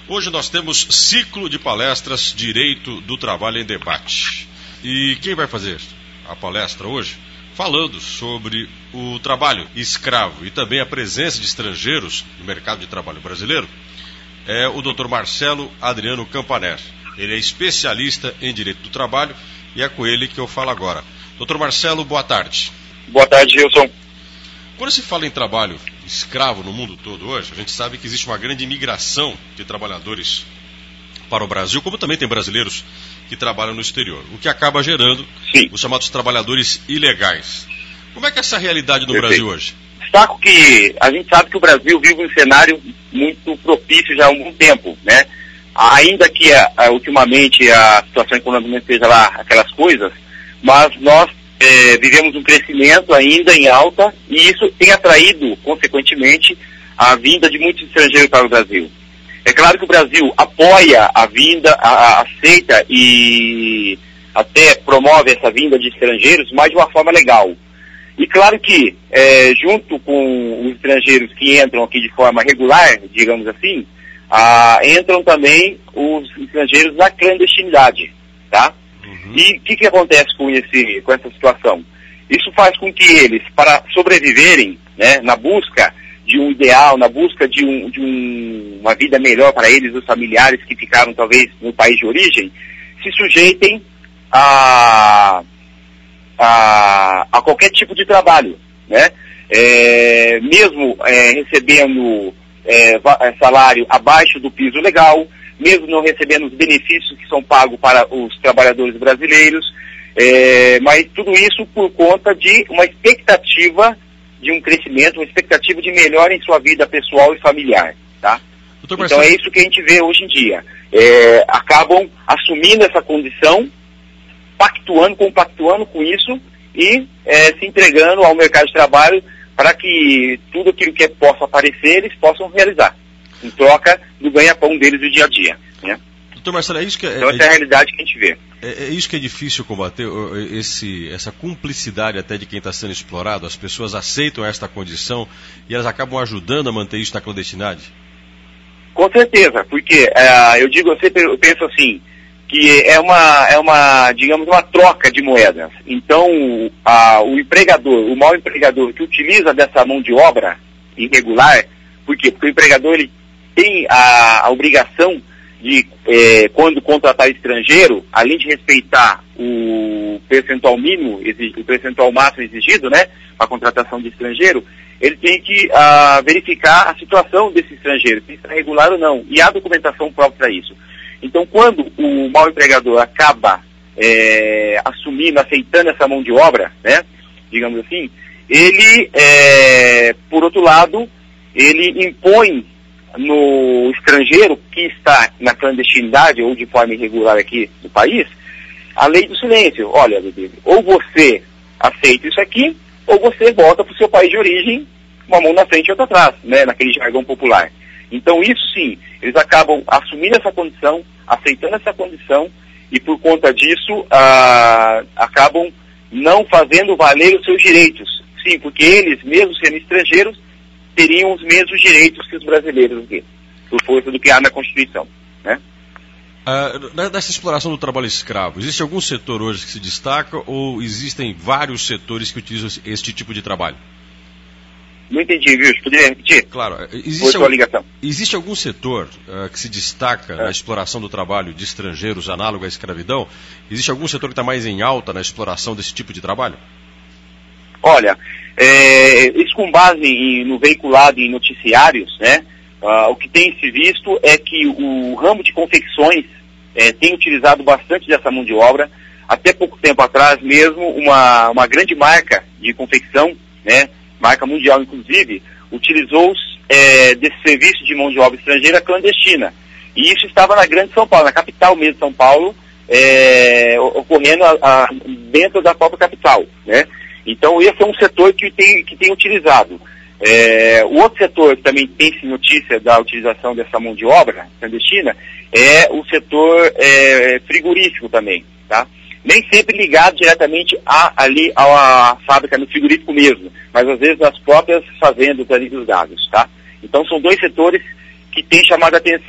Hoje nós temos ciclo de palestras Direito do Trabalho em Debate. E quem vai fazer a palestra hoje, falando sobre o trabalho escravo e também a presença de estrangeiros no mercado de trabalho brasileiro, é o Dr. Marcelo Adriano Campaner. Ele é especialista em Direito do Trabalho e é com ele que eu falo agora. Dr. Marcelo, boa tarde. Boa tarde, Wilson. Quando se fala em trabalho escravo no mundo todo hoje, a gente sabe que existe uma grande imigração de trabalhadores para o Brasil, como também tem brasileiros que trabalham no exterior, o que acaba gerando os chamados trabalhadores ilegais. Como é que é essa realidade no Brasil hoje? Destaco que a gente sabe que o Brasil vive um cenário muito propício já há algum tempo, né? Ainda que ultimamente a situação econômica não esteja lá aquelas coisas, mas nós vivemos um crescimento ainda em alta e isso tem atraído, consequentemente, a vinda de muitos estrangeiros para o Brasil. É claro que o Brasil apoia a vinda, aceita e até promove essa vinda de estrangeiros, mas de uma forma legal. E claro que, junto com os estrangeiros que entram aqui de forma regular, digamos assim, entram também os estrangeiros na clandestinidade, tá? E o que acontece com essa situação? Isso faz com que eles, para sobreviverem, né, na busca de um ideal, na busca de uma vida melhor para eles, os familiares que ficaram talvez no país de origem, se sujeitem a qualquer tipo de trabalho, né? Mesmo recebendo salário abaixo do piso legal, mesmo não recebendo os benefícios que são pagos para os trabalhadores brasileiros, mas tudo isso por conta de uma expectativa de um crescimento, uma expectativa de melhora em sua vida pessoal e familiar, tá? Então é isso que a gente vê hoje em dia. Acabam assumindo essa condição, compactuando com isso e se entregando ao mercado de trabalho para que tudo aquilo que possa aparecer, eles possam realizar, em troca do ganha-pão deles do dia a dia, né? Doutor Marcelo, então essa é a realidade que a gente vê. É isso que é difícil combater, essa cumplicidade até de quem está sendo explorado. As pessoas aceitam esta condição e elas acabam ajudando a manter isso na clandestinidade? Com certeza, porque eu penso assim, que é uma, digamos, uma troca de moedas. Então, o empregador, o mau empregador que utiliza dessa mão de obra irregular, por quê? Porque o empregador ele tem a obrigação de, quando contratar estrangeiro, além de respeitar o percentual mínimo, o percentual máximo exigido, né, para a contratação de estrangeiro, ele tem que verificar a situação desse estrangeiro, se está regular ou não, e há documentação própria para isso. Então, quando o mau empregador acaba aceitando essa mão de obra, né, digamos assim, ele, por outro lado, ele impõe no estrangeiro que está na clandestinidade ou de forma irregular aqui no país, a lei do silêncio. Olha, bebê, ou você aceita isso aqui, ou você volta para o seu país de origem, uma mão na frente e outra atrás, né, naquele jargão popular. Então isso sim, eles acabam assumindo essa condição, aceitando essa condição, e por conta disso acabam não fazendo valer os seus direitos. Sim, porque eles, mesmo sendo estrangeiros, teriam os mesmos direitos que os brasileiros aqui, por força do que há na Constituição, né? Nessa exploração do trabalho escravo, existe algum setor hoje que se destaca ou existem vários setores que utilizam este tipo de trabalho? Não entendi, viu? Poderia repetir? Claro. Existe algum setor que se destaca na exploração do trabalho de estrangeiros análogo à escravidão? Existe algum setor que está mais em alta na exploração desse tipo de trabalho? Olha, isso com base no veiculado em noticiários, né? O que tem se visto é que o ramo de confecções tem utilizado bastante dessa mão de obra. Até pouco tempo atrás mesmo, uma grande marca de confecção, né, marca mundial inclusive, utilizou desse serviço de mão de obra estrangeira clandestina. E isso estava na grande São Paulo, na capital mesmo de São Paulo, ocorrendo dentro da própria capital, né? Então esse é um setor que tem utilizado. O outro setor que também tem notícia da utilização dessa mão de obra clandestina é o setor frigorífico também, tá? Nem sempre ligado diretamente ali à fábrica no frigorífico mesmo, mas às vezes nas próprias fazendas ali dos gados, tá? Então são dois setores que têm chamado a atenção.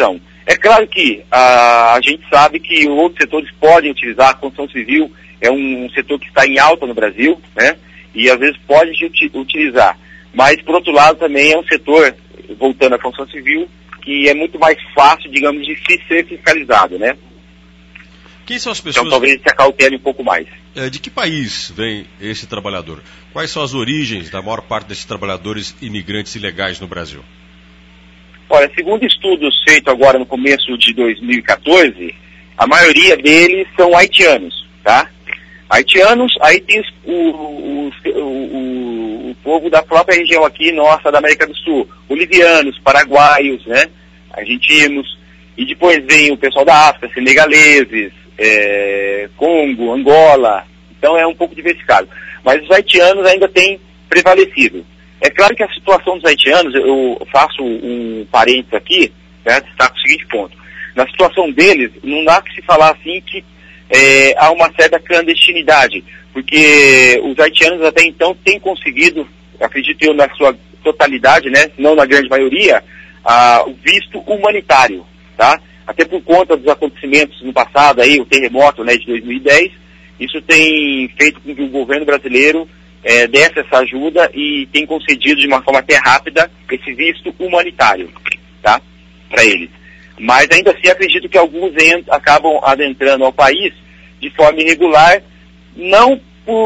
É claro que a gente sabe que outros setores podem utilizar, a construção civil é um setor que está em alta no Brasil, né? E às vezes pode utilizar. Mas, por outro lado, também é um setor, voltando à construção civil, que é muito mais fácil, digamos, de ser fiscalizado, né? Quem são as pessoas... Então talvez se acautele um pouco mais. De que país vem esse trabalhador? Quais são as origens da maior parte desses trabalhadores imigrantes ilegais no Brasil? Olha, segundo estudos feitos agora no começo de 2014, a maioria deles são haitianos, tá? Haitianos, aí tem o povo da própria região aqui, nossa, da América do Sul, bolivianos, paraguaios, né? Argentinos, e depois vem o pessoal da África, senegaleses, Congo, Angola, então é um pouco diversificado. Mas os haitianos ainda têm prevalecido. É claro que a situação dos haitianos, eu faço um parênteses aqui, né, destaco o seguinte ponto. Na situação deles, não dá que se falar assim que há uma certa clandestinidade, porque os haitianos até então têm conseguido, acredito eu, na sua totalidade, né, não na grande maioria, o visto humanitário, tá? Até por conta dos acontecimentos no passado, aí, o terremoto, né, de 2010, isso tem feito com que o governo brasileiro desse essa ajuda e tem concedido de uma forma até rápida esse visto humanitário, tá? Para eles. Mas ainda assim acredito que alguns acabam adentrando ao país de forma irregular, não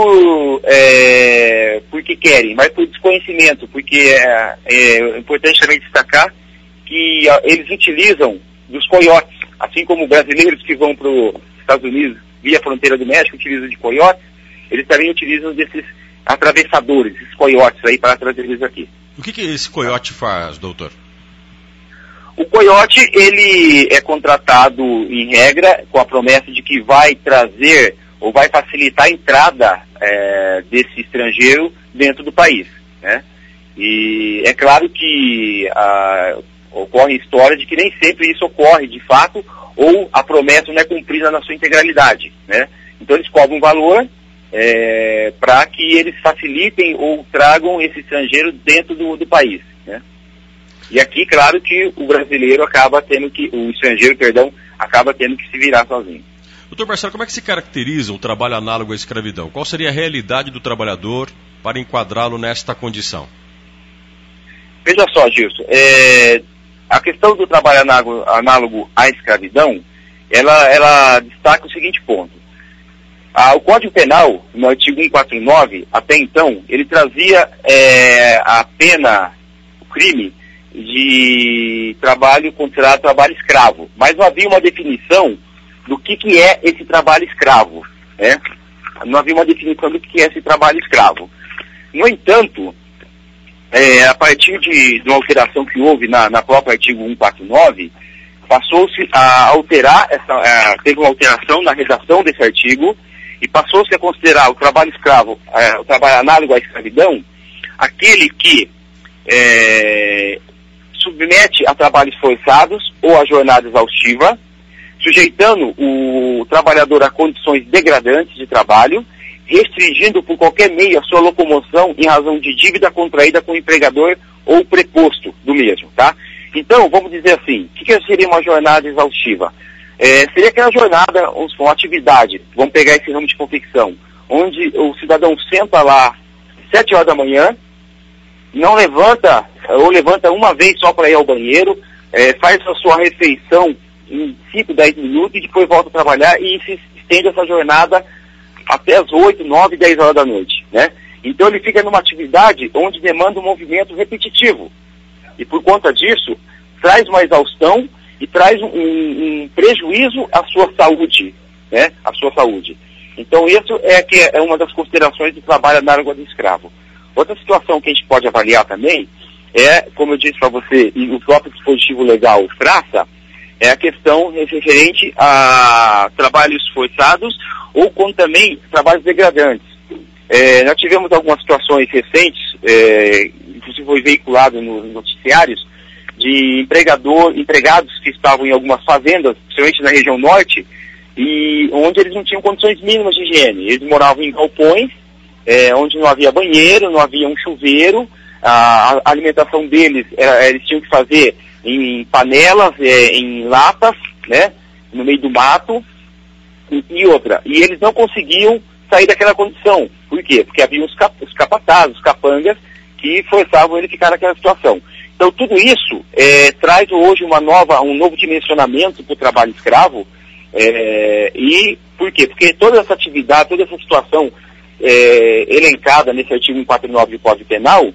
porque querem, mas por desconhecimento, porque é importante também destacar que eles utilizam dos coiotes, assim como brasileiros que vão para os Estados Unidos via fronteira do México utilizam de coiotes, eles também utilizam desses atravessadores, esses coiotes aí para trazer eles aqui. O que esse coiote faz, doutor? O coiote, ele é contratado em regra com a promessa de que vai trazer ou vai facilitar a entrada desse estrangeiro dentro do país, né? E é claro que ocorre história de que nem sempre isso ocorre de fato ou a promessa não é cumprida na sua integralidade, né? Então eles cobram um valor para que eles facilitem ou tragam esse estrangeiro dentro do país, né? E aqui, claro que o estrangeiro, acaba tendo que se virar sozinho. Doutor Marcelo, como é que se caracteriza o trabalho análogo à escravidão? Qual seria a realidade do trabalhador para enquadrá-lo nesta condição? Veja só, Gilson, a questão do trabalho análogo à escravidão, ela destaca o seguinte ponto. O Código Penal, no artigo 149, até então, ele trazia a pena, o crime de trabalho considerado trabalho escravo, mas não havia uma definição do que é esse trabalho escravo, né? Não havia uma definição do que é esse trabalho escravo. No entanto, a partir de uma alteração que houve na própria artigo 149, passou-se a alterar, teve uma alteração na redação desse artigo, e passou-se a considerar o trabalho escravo, o trabalho análogo à escravidão, aquele que submete a trabalhos forçados ou a jornada exaustiva, sujeitando o trabalhador a condições degradantes de trabalho, restringindo por qualquer meio a sua locomoção em razão de dívida contraída com o empregador ou preposto do mesmo, tá? Então, vamos dizer assim, o que seria uma jornada exaustiva? Seria aquela jornada, uma atividade, vamos pegar esse ramo de confecção, onde o cidadão senta lá 7 horas da manhã, não levanta, ou levanta uma vez só para ir ao banheiro, faz a sua refeição em 5, 10 minutos e depois volta a trabalhar e se estende essa jornada até as 8, 9, 10 horas da noite, né? Então ele fica numa atividade onde demanda um movimento repetitivo. E por conta disso, traz uma exaustão e traz um prejuízo à sua saúde, né? À sua saúde. Então isso é uma das considerações do trabalho análogo ao escravo. Outra situação que a gente pode avaliar também como eu disse para você, e o próprio dispositivo legal traça, é a questão referente a trabalhos forçados ou como também trabalhos degradantes. Nós tivemos algumas situações recentes, inclusive foi veiculado nos noticiários, de empregados que estavam em algumas fazendas, principalmente na região norte, e onde eles não tinham condições mínimas de higiene. Eles moravam em galpões, onde não havia banheiro, não havia um chuveiro, a alimentação deles, eles tinham que fazer em panelas, em latas, né, no meio do mato, e outra. E eles não conseguiam sair daquela condição. Por quê? Porque havia os capatazes, os capangas, que forçavam ele a ficar naquela situação. Então tudo isso traz hoje um novo dimensionamento para o trabalho escravo. E por quê? Porque toda essa atividade, toda essa situação elencada nesse artigo 149 do Código Penal,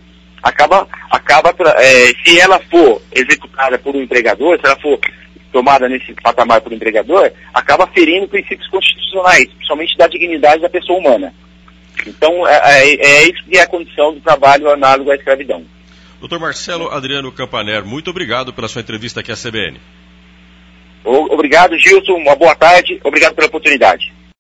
se ela for executada por um empregador, se ela for tomada nesse patamar por um empregador, acaba ferindo princípios constitucionais, principalmente da dignidade da pessoa humana. Então, isso que é a condição do trabalho análogo à escravidão. Dr. Marcelo Adriano Campaner, muito obrigado pela sua entrevista aqui à CBN. Obrigado, Gilson. Uma boa tarde. Obrigado pela oportunidade.